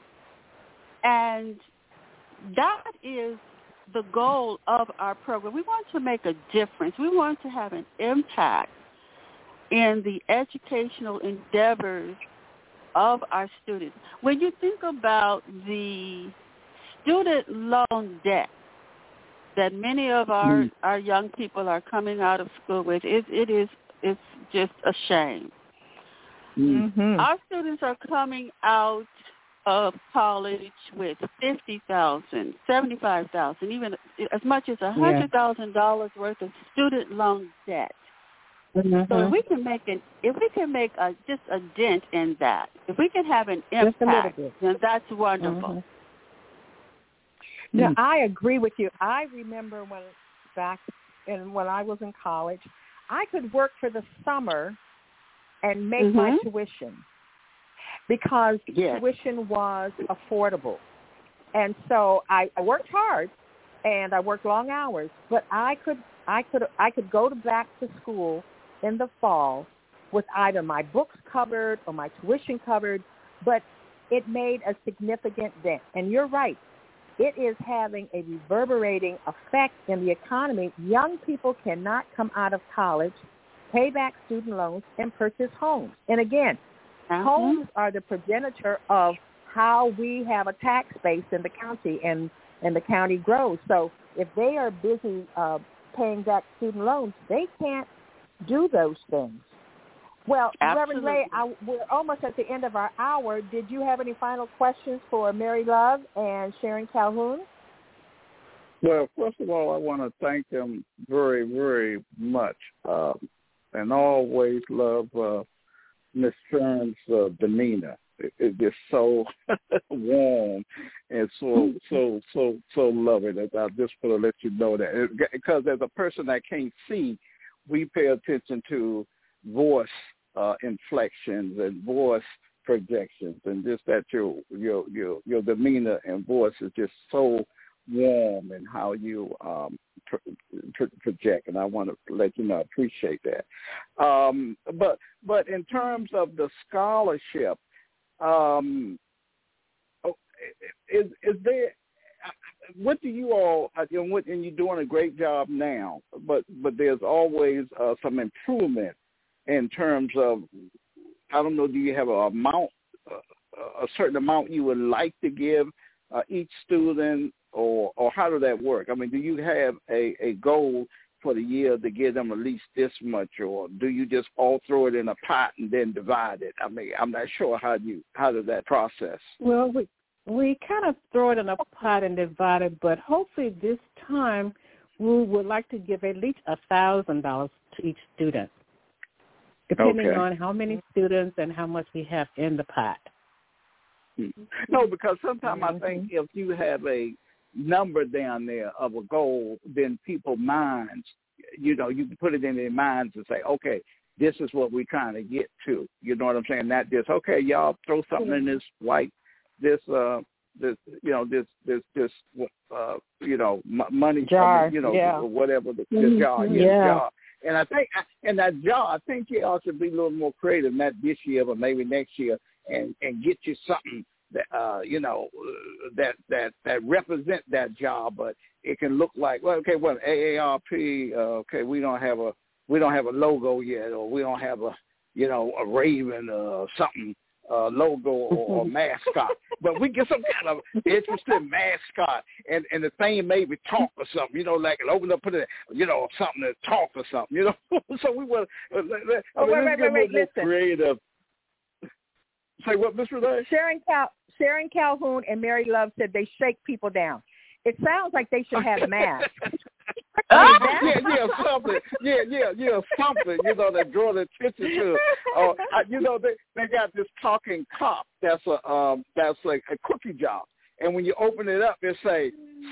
And that is the goal of our program. We want to make a difference. We want to have an impact in the educational endeavors of our students. When you think about the student loan debt that many of our, mm. our young people are coming out of school with, it, it is it's just a shame. Mm-hmm. Our students are coming out of college with fifty thousand dollars, seventy-five thousand dollars, even as much as one hundred thousand dollars yeah. worth of student loan debt. Mm-hmm. So if we can make an, if we can make a, just a dent in that, if we can have an impact, then that's wonderful. Mm-hmm. Now, I agree with you. I remember when back in when I was in college, I could work for the summer and make mm-hmm. my tuition because yes. tuition was affordable, and so I, I worked hard and I worked long hours, but I could I could I could go to back to school in the fall with either my books covered or my tuition covered, but it made a significant dent. And you're right. It is having a reverberating effect in the economy. Young people cannot come out of college, pay back student loans, and purchase homes. And again, uh-huh. homes are the progenitor of how we have a tax base in the county, and, and the county grows. So if they are busy uh, paying back student loans, they can't do those things. Well, Absolutely. Reverend Ray, I, we're almost at the end of our hour. Did you have any final questions for Mary Love and Sharon Calhoun? Well, first of all, I want to thank them very, very much, um, and always love uh, Miss Sharon's uh, demeanor. It, it's just so warm and so so so so loving. I just want to let you know that, because as a person that can't see, we pay attention to voice uh, inflections and voice projections, and just that your your your your demeanor and voice is just so warm in how you um, pro- pro- project, and I want to let you know I appreciate that. Um, but but in terms of the scholarship, um, is is there? What do you all, and you're doing a great job now, but but there's always uh, some improvement in terms of, I don't know, do you have an amount, uh, a certain amount you would like to give uh, each student, or, or how does that work? I mean, do you have a, a goal for the year to give them at least this much, or do you just all throw it in a pot and then divide it? I mean, I'm not sure how you how does that process. Well, we we kind of throw it in a pot and divide it, but hopefully this time we would like to give at least a thousand dollars to each student, depending okay. on how many students and how much we have in the pot. No, because sometimes mm-hmm. I think if you have a number down there of a goal, then people's minds, you know, you can put it in their minds and say, okay, this is what we're trying to get to. You know what I'm saying? Not just, okay, y'all throw something in this white, this, uh, this, you know, this, this, this, uh, you know, m- money, jar, I mean, you know, yeah. whatever the, the mm-hmm. jar, yeah, yeah. jar. And I think, and that jar, I think you ought to be a little more creative, not this year, but maybe next year, and and get you something that, uh, you know, uh, that that that represent that jar, but it can look like, well, okay, well, A A R P, uh, okay, we don't have a we don't have a logo yet, or we don't have a, you know, a raven or something. Uh, logo or, or mascot, but we get some kind of interesting mascot, and, and the thing maybe talk or something, you know, like open up, put it, you know, something to talk or something, you know. So we want, uh, I mean, oh, wait, wait, wait, wait, listen. Creative. Say what, Miss Renee? Sharon Cal- Sharon Calhoun and Mary Love said they shake people down. It sounds like they should have masks. yeah, yeah, something. Yeah, yeah, yeah, something, you know, that draw the attention to. Uh, I, you know, they they got this talking cop that's a um that's like a cookie jar. And when you open it up, it say,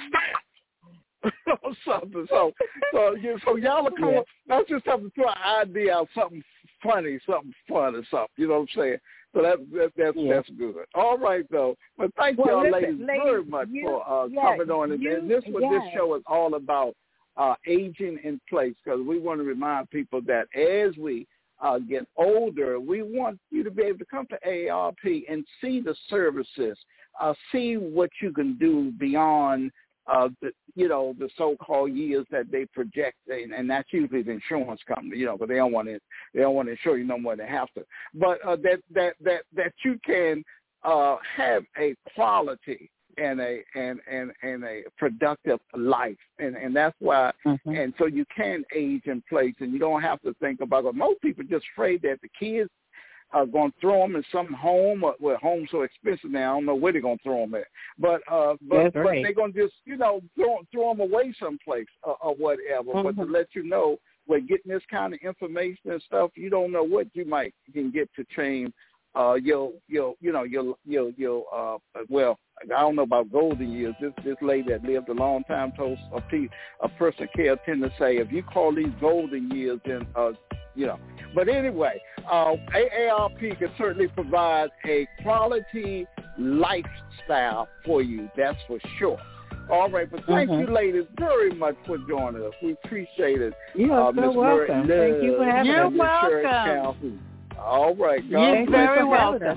stop. or something. So so you so y'all are coming, that's just have to throw an idea out, something funny, something fun or something, you know what I'm saying? So that, that that's yeah. that's good. All right, though. But thank well, y'all, listen, ladies, ladies, very much you, for uh, yeah, coming on. And, you, and this what yeah. this show is all about, uh, aging in place, because we want to remind people that as we uh, get older, we want you to be able to come to A A R P and see the services, uh, see what you can do beyond uh, the, you know, the so-called years that they project, and, and that's usually the insurance company, you know, but they don't want to, they don't want to insure you no more than they have to. But uh, that that that that you can uh, have a quality and a and and and a productive life, and and that's why, mm-hmm. and so you can age in place, and you don't have to think about it. Most people are just afraid that the kids are going to throw them in some home, or, well, home's so expensive now, I don't know where they're going to throw them at. But uh, but, but right. they're going to just, you know, throw, throw them away someplace or, or whatever. Mm-hmm. But to let you know, we're getting this kind of information and stuff, you don't know what you might can get to change uh, your, your, you know, your, your, your, uh, well, I don't know about golden years. This this lady that lived a long time told a, pe- a person care tend to say, if you call these golden years, then, uh, you know. But anyway, uh, A A R P can certainly provide a quality lifestyle for you. That's for sure. All right, but thank mm-hmm. you, ladies, very much for joining us. We appreciate it. You are uh, so welcome. Thank you for having You're us. You're welcome. All right. God You're very welcome.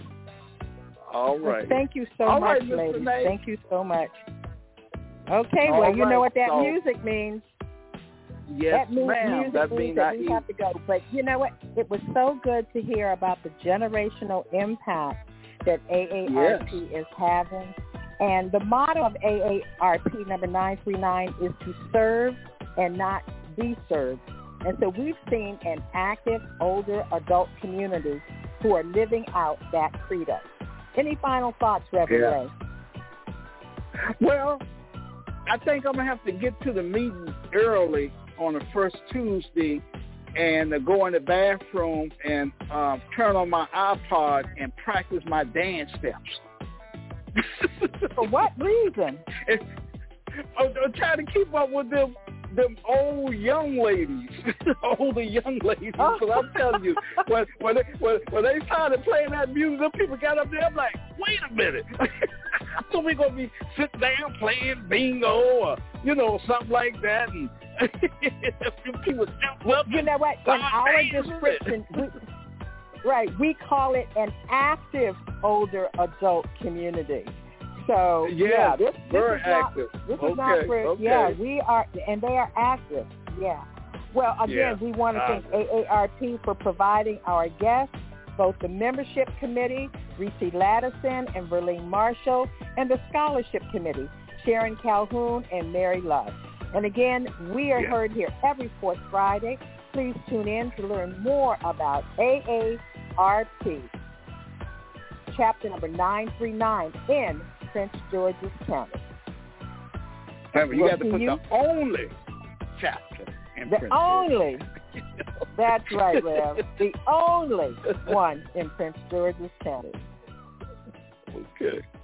All right. Well, thank you so All much, right, ladies. Renee. Thank you so much. Okay, All well, right, you know what that so, music means. Yes, that means, ma'am. music that means means that I we eat. have to go. But you know what? It was so good to hear about the generational impact that A A R P yes. is having. And the motto of A A R P number nine three nine is to serve and not be served. And so we've seen an active, older adult community who are living out that credo. Any final thoughts, Reverend yeah. Ray? Well, I think I'm going to have to get to the meeting early on the first Tuesday and uh, go in the bathroom and um, turn on my iPod and practice my dance steps. For what reason? I'm, I'm trying to keep up with them them old young ladies, older young ladies. Because oh. I'm telling you, when when they, when, when they started playing that music, the people got up there. I'm like, wait a minute. So we're gonna be sitting down playing bingo or you know something like that, and people jump well, up. You know what? In our description, we, right, we call it an active older adult community. So yeah, yeah this, this very is not, active. This okay, is not for okay. yeah. We are, and they are active. Yeah. Well, again, yeah. we want to uh, thank A A R P for providing our guests, both the membership committee, Reese Laddison and Verlene Marshall, and the scholarship committee, Sharon Calhoun and Mary Love. And again, we are yeah. heard here every fourth Friday. Please tune in to learn more about A A R P, chapter number nine three nine in Prince George's County. Remember, you we'll got to put you. the only chapter in the Prince only. George's. That's right, Rev. The only one in Prince George's County. Okay.